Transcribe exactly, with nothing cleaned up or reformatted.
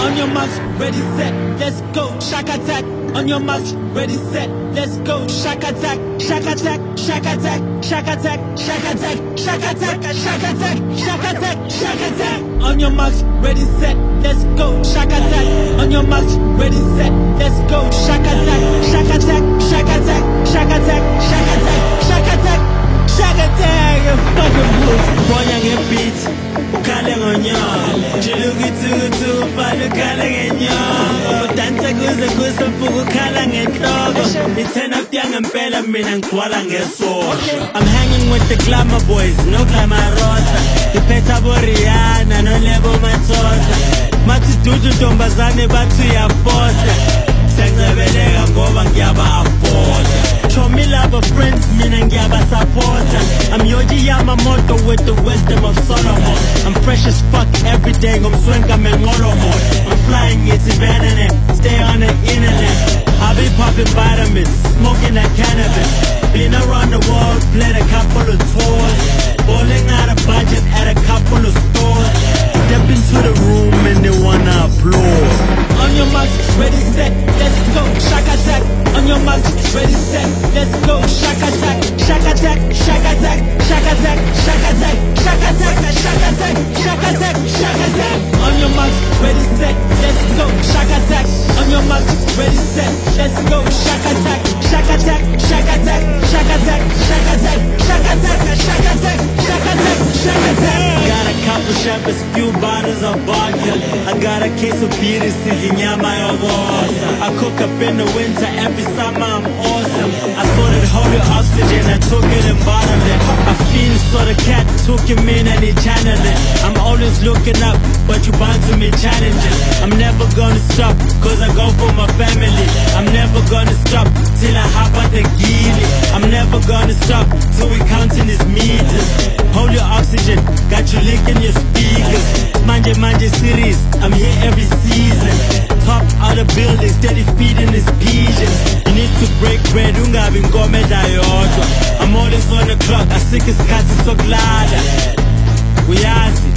On your marks, ready, set, let's go. Shack attack. On your marks, ready, set, let's go. Shack attack, shack attack, shack attack, shack attack, shack attack, shack attack, shack attack, shack attack, shack attack. On your marks, ready, set, let's go. Shack attack. On your marks, ready, set, let's go. Shack attack, shack attack, shack attack, shack attack, shack attack, shack attack, shack attack. You fucking bulls. Bonya nge beat, ukale ngonyoko. Jilukithi kuthi ufana ukale ngenyoko. Udansa kuze kuze ufuka ukhala ngenhloko. Ithena fya ngempela mina ngigcwala ngesosha. I'm hanging with the glamour boys, no glamour-rosa. Ngiphetha bo Rihanna, no Lebo Mathosa. Mathi dudu ntombazane bathi uyafosa. Sengcebeleka ngoba ngiyaba-afforda. Show me love of friends, mina ngiyaba-supporta. I'm Yoji Yamamoto with the wisdom of Solomon. I'm fresh as fuck every day, ngomswenka mengolomo. I'm flying it's vanity, stay on the internet. I be popping vitamins, smoking that cannabis. Been around the world, played a couple of tours. Balling out of budget at a couple of stores. Step into the room and they wanna applaud. On your marks, ready, set, let's go. Shack attack. On your marks, ready, set, let's go. Shack attack, shack attack, shack attack, shack attack, shack attack, shack attack, shack attack, shack attack, shack attack. On your marks, ready, set, let's go. Shack attack. On your marks, ready, set, let's go. Shack attack, shack attack, shack attack, shack attack, shack attack, shack attack, shack attack, shack attack, shack attack. Got a couple shoppers, few bottles of vodka. I got a case of beer, nyama yovosa. I cook up in the winter, every summer I'm awesome. I thought it hold your oxygen, I took it and bottled it. I feel so the cat took him in and he channeled it. I'm always looking up, but you bound to me challenges. I'm never gonna stop, cause I go for my family. I'm never gonna stop, till I hop on the gilly. I'm never gonna stop, till we counting his meters. Hold your oxygen, got you licking your speakers. Manje Manje series, I'm here every season. Top of the building, steady feeding his pigeons. You need to break bread, ungabi ngome dayodwa. I'm always on the clock, I sick as cats, so glad. Uyazi,